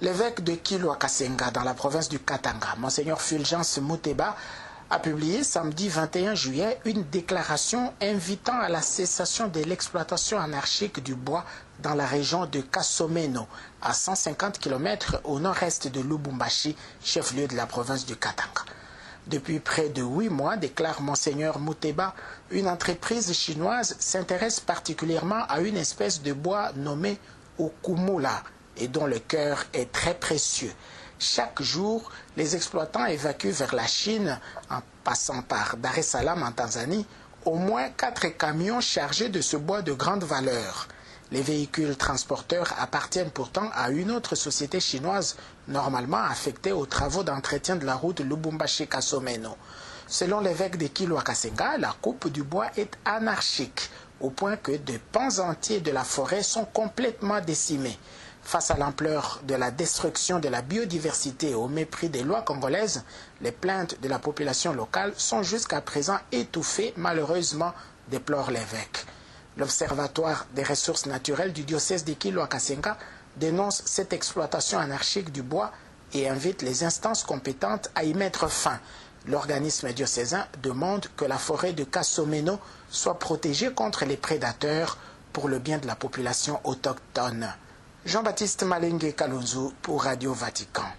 L'évêque de Kilwa-Kasenga, dans la province du Katanga, Monseigneur Fulgence Muteba, a publié samedi 21 juillet une déclaration invitant à la cessation de l'exploitation anarchique du bois dans la région de Kasomeno, à 150 km au nord-est de Lubumbashi, chef-lieu de la province du Katanga. Depuis près de 8 mois, déclare Monseigneur Muteba, une entreprise chinoise s'intéresse particulièrement à une espèce de bois nommé Okumula et dont le cœur est très précieux. Chaque jour, les exploitants évacuent vers la Chine, en passant par Dar es Salaam en Tanzanie, au moins 4 camions chargés de ce bois de grande valeur. Les véhicules transporteurs appartiennent pourtant à une autre société chinoise, normalement affectée aux travaux d'entretien de la route Lubumbashi-Kasomeno. Selon l'évêque de Kilwa-Kasenga, la coupe du bois est anarchique, au point que des pans entiers de la forêt sont complètement décimés. Face à l'ampleur de la destruction de la biodiversité et au mépris des lois congolaises, les plaintes de la population locale sont jusqu'à présent étouffées, malheureusement, déplore l'évêque. L'Observatoire des ressources naturelles du diocèse de Kilwa-Kasenga dénonce cette exploitation anarchique du bois et invite les instances compétentes à y mettre fin. L'organisme diocésain demande que la forêt de Kasomeno soit protégée contre les prédateurs pour le bien de la population autochtone. Jean-Baptiste Malengue Kalonzo pour Radio Vatican.